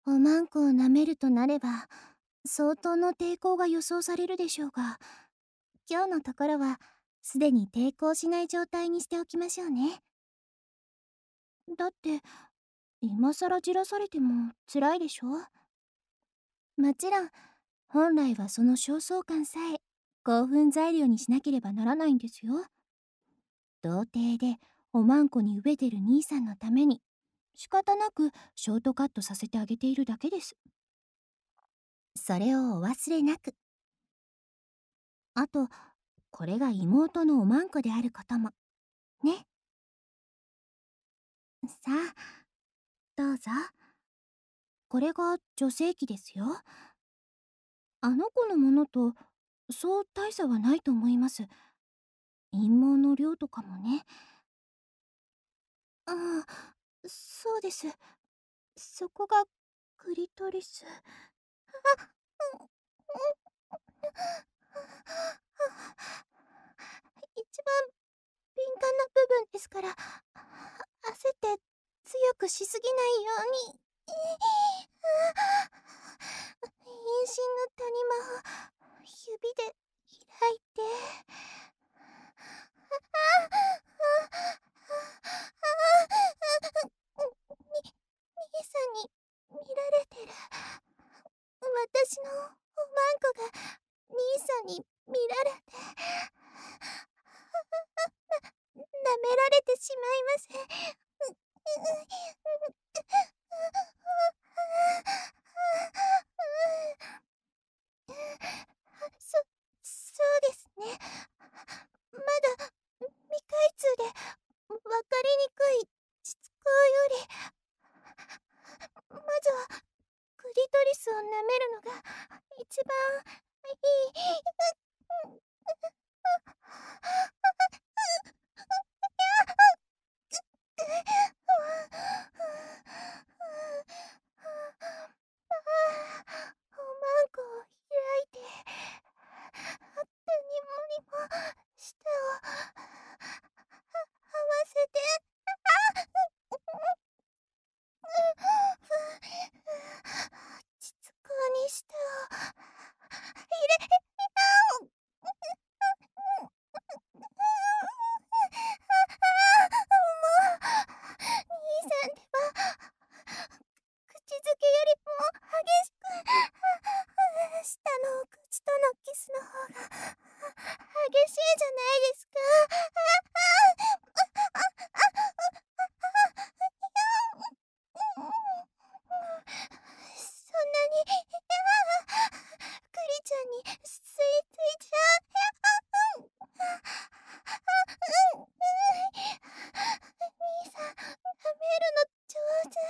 おまんこを舐めるとなれば、相当の抵抗が予想されるでしょうが、今日のところはすでに抵抗しない状態にしておきましょうね。だって今さらじらされても辛いでしょ。もちろん本来はその焦燥感さえ興奮材料にしなければならないんですよ。童貞でおまんこに飢えてる兄さんのために仕方なくショートカットさせてあげているだけです。それをお忘れなく。あと、これが妹のおまんこであることもね。さあどうぞ。これが女性器ですよ。あの子のものとそう大差はないと思います。陰謀の量とかもね。ああ、そうです。そこがクリトリス。うんうん一番敏感な部分ですから、焦って強くしすぎないように。陰唇の谷間を指で開いて。兄さんに見られてる。私のおまんこが兄さんに見られて舐められてしまいます。そうですね。まだ未開通でわかりにくい膣口より、まずはクリトリスを舐めるのが一番いい。おまんこを開いて、谷間にも舌を合わせて。膣口に舌を入れ。兄さんでは口づけよりも激しく、下のお口とのキスの方が激しいじゃないですか。そんなにクリちゃんに吸い付いちゃう。兄さん舐めるの上手。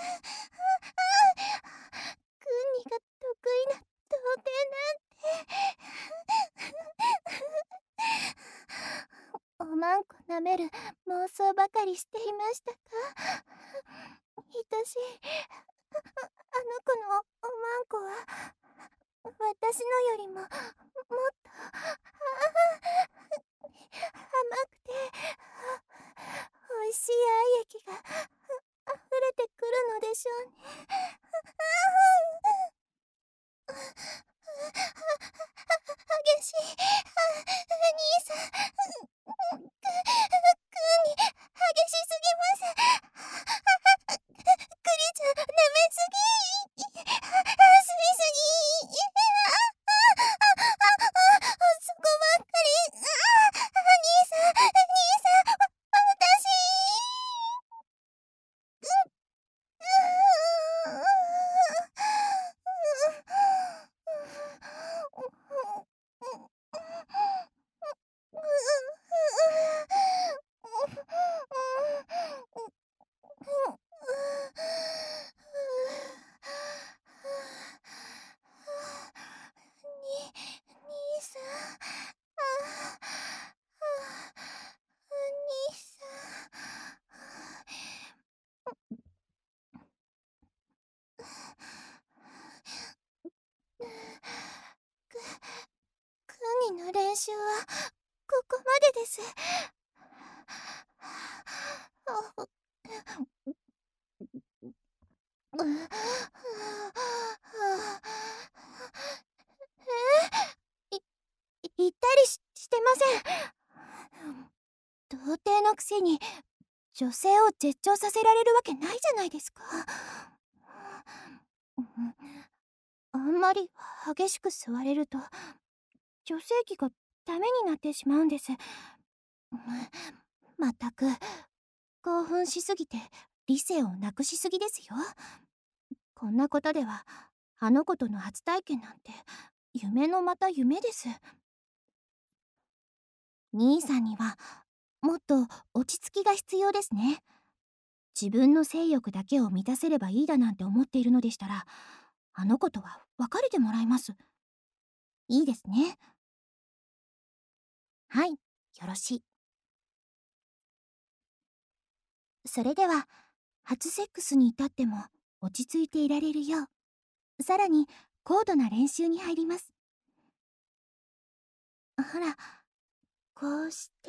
クンニが得意な童貞なんて。おまんこ舐める妄想ばかりしていましたか。愛しいあの子のおまんこは私のよりももっと甘くて美味しい愛液が溢れてくるのでしょうね。激しい。兄さん、クーに激しすぎます。クリちゃん舐めすぎ。吸いすぎ。そこばっかり。兄さん、私。兄さん、兄さん。クーニの練習はここまでです。 言ったりしてません。童貞のくせに女性を絶頂させられるわけないじゃないですか。あんまり激しく吸われると女性器がダメになってしまうんです。まったく興奮しすぎて理性をなくしすぎですよ。こんなことではあの子との初体験なんて夢のまた夢です。兄さんにはもっと落ち着きが必要ですね。自分の性欲だけを満たせればいいだなんて思っているのでしたら、あの子とは別れてもらいます。いいですね。はい、よろしい。それでは初セックスに至っても落ち着いていられるよう、さらに高度な練習に入ります。ほら、こうして、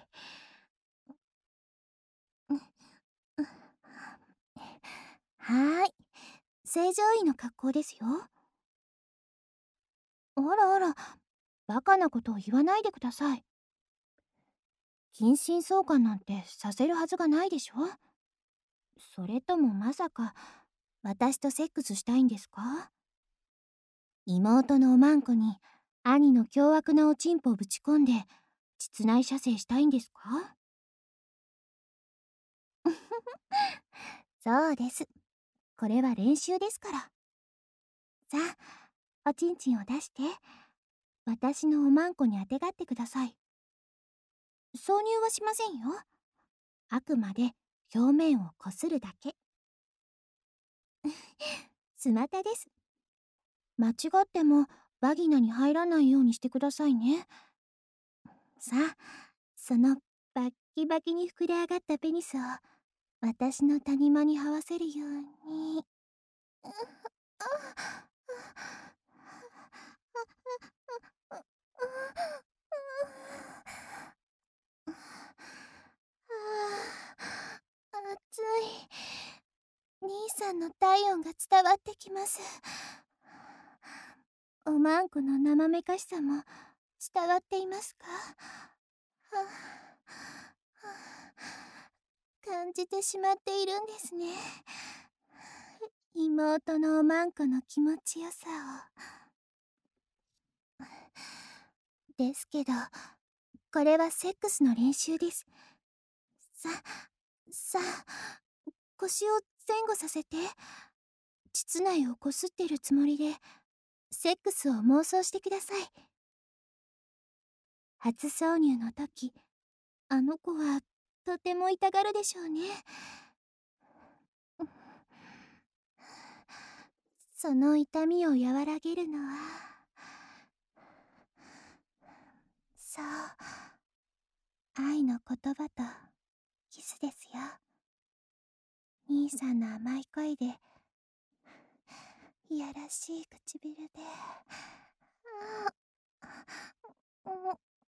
はーい、正常位の格好ですよ。あらあら、バカなことを言わないでください。近親相関なんてさせるはずがないでしょ。それともまさか私とセックスしたいんですか？妹のおまんこに兄の凶悪なおちんぽをぶち込んで膣内射精したいんですか？そうです。これは練習ですから。さあ、おちんちんを出して、私のおまんこにあてがってください。挿入はしませんよ。あくまで表面をこするだけ。スマタです。間違ってもバギナに入らないようにしてくださいね。さあ、そのバッキバキに膨れ上がったペニスを私の谷間に這わせるように。暑い。兄さんの体温が伝わってきます。おまんこの生めかしさも伝わっていますか？感じてしまっているんですね。妹のおまんこの気持ちよさを。ですけど、これはセックスの練習です。さあ、腰を前後させて、膣内をこすってるつもりで、セックスを妄想してください。初挿入の時、あの子はとても痛がるでしょうね。その痛みを和らげるのは、そう、愛の言葉とキスですよ。兄さんの甘い声で、いやらしい唇で、うんうん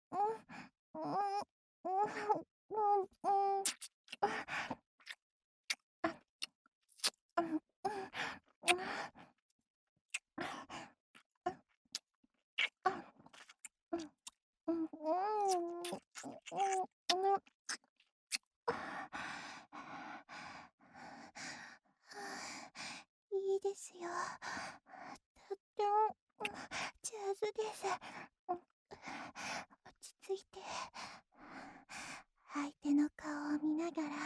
いいですよ。とっても上手です。落ち着いて相手の顔を見ながら、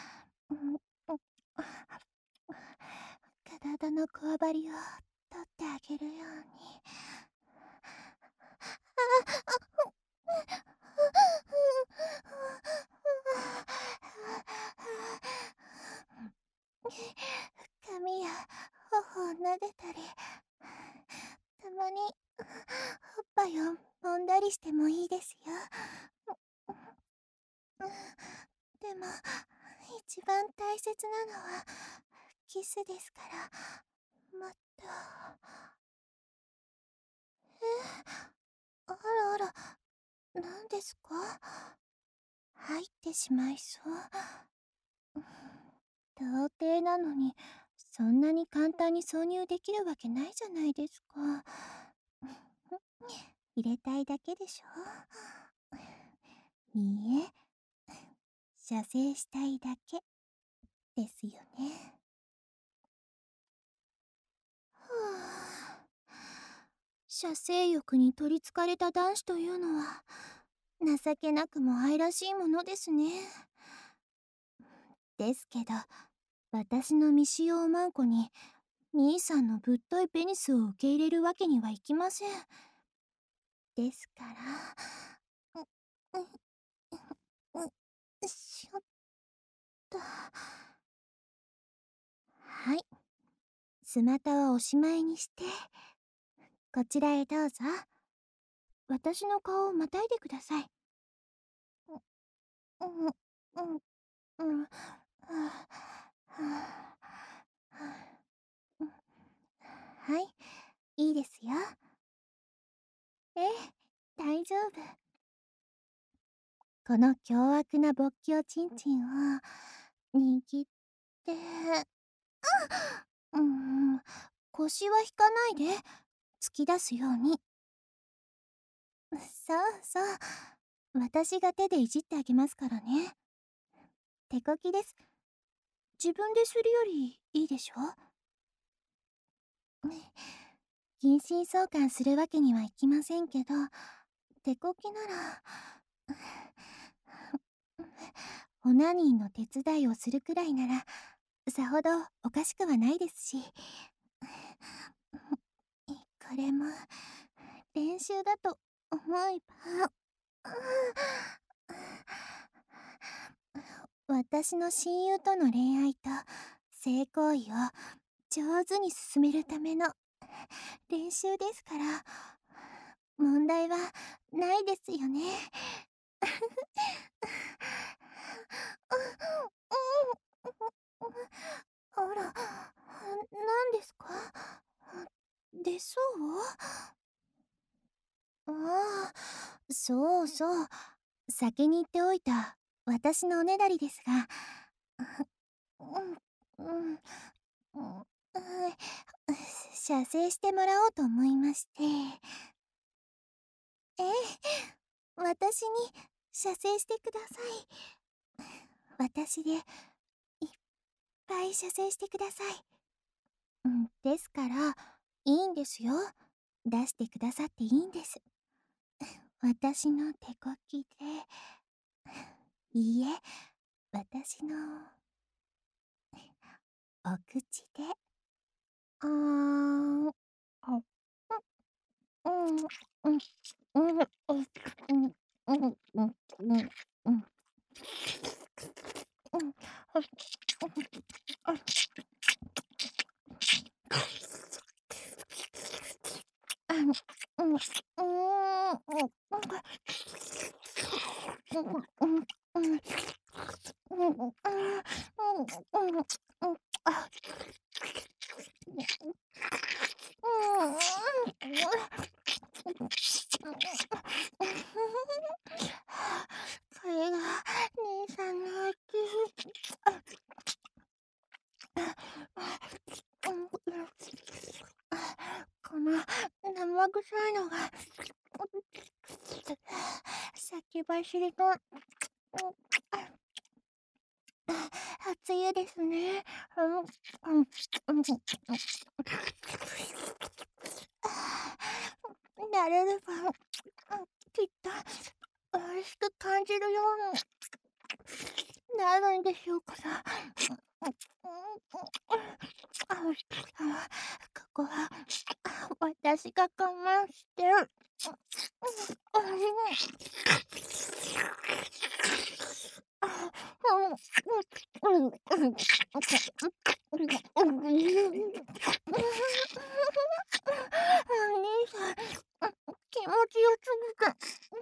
体のこわばりを取ってあげるように。髪や頬を撫でたり、たまにおっぱいを揉んだりしてもいいですよ。でも一番大切なのはキスですから、もっと。あらあら、何ですか？入ってしまいそう。童貞なのにそんなに簡単に挿入できるわけないじゃないですか。入れたいだけでしょ。いいえ、射精したいだけですよね。はあ、射精欲に取りつかれた男子というのは情けなくも愛らしいものですね。ですけど、私の未使用マンコに兄さんのぶっといペニスを受け入れるわけにはいきません。ですから、しょっと。はい、スマタはおしまいにして、こちらへどうぞ。私の顔をまたいでください。うんうんうんははい、いいですよ。ええ、大丈夫。この凶悪な勃起おちんちんを握って、うん、腰は引かないで、突き出すように。そうそう、私が手でいじってあげますからね。手こきです。自分でするよりいいでしょ。近親相関するわけにはいきませんけど、手こきならオナニーの手伝いをするくらいならさほどおかしくはないですし、これも練習だと思えば、私の親友との恋愛と性行為を上手に進めるための練習ですから、問題はないですよね。あら、何ですか？出そう？ああ、そうそう。先に言っておいた私のおねだりですが、うん、うん、うん、射精してもらおうと思いまして。ええ、私に射精してください。私でいっぱい射精してください。ですから、いいんですよ。出してくださっていいんです。私の手こきで、いいえ、私のお口で。あー、あ、うん、うん、うん、うん、うん、うん、うん、うん、うん、うん、うん、これが姉さんのこの生臭いのが先走りと初湯ですね。慣れればきっと美味しく感じるようになるんでしょうから。ここは私が我慢して。お兄さん、気持ちよすぎて、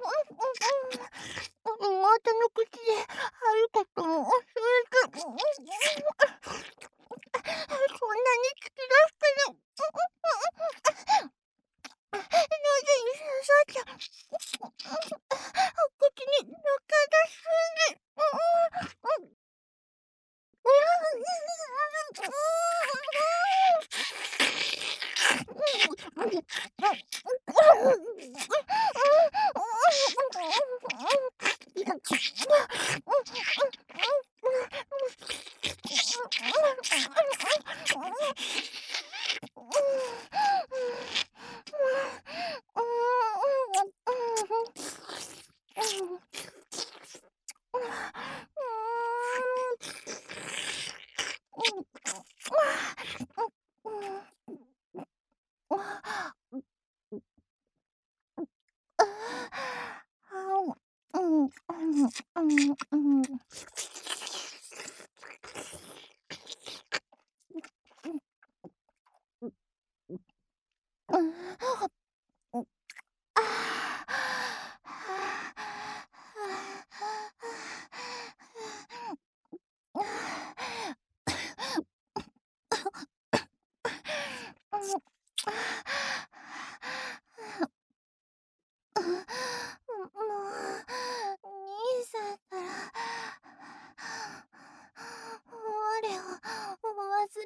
妹の口であることも忘れて、そんなに突き出したの。なぜにさっちゃん、お口に乗っかだすんで。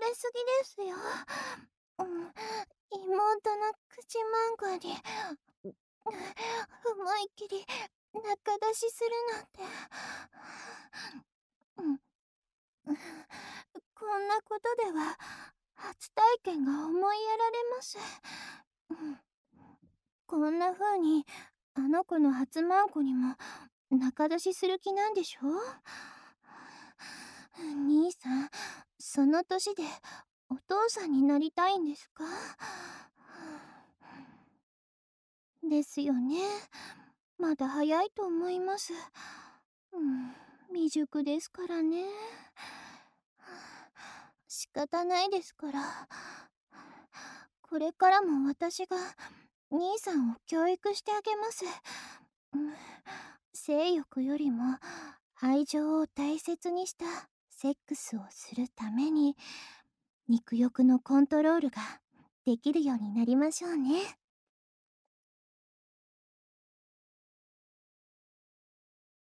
めすぎですよ。うん、妹の口マンゴに思いっきり仲出しするなんて。うん、こんなことでは初体験が思いやられます。うん、こんな風にあの子の初マンコにも仲出しする気なんでしょ。兄さん、その年でお父さんになりたいんですか？ですよね。まだ早いと思います。未熟ですからね。仕方ないですから。これからも私が兄さんを教育してあげます。性欲よりも愛情を大切にしたセックスをするために肉欲のコントロールができるようになりましょうね。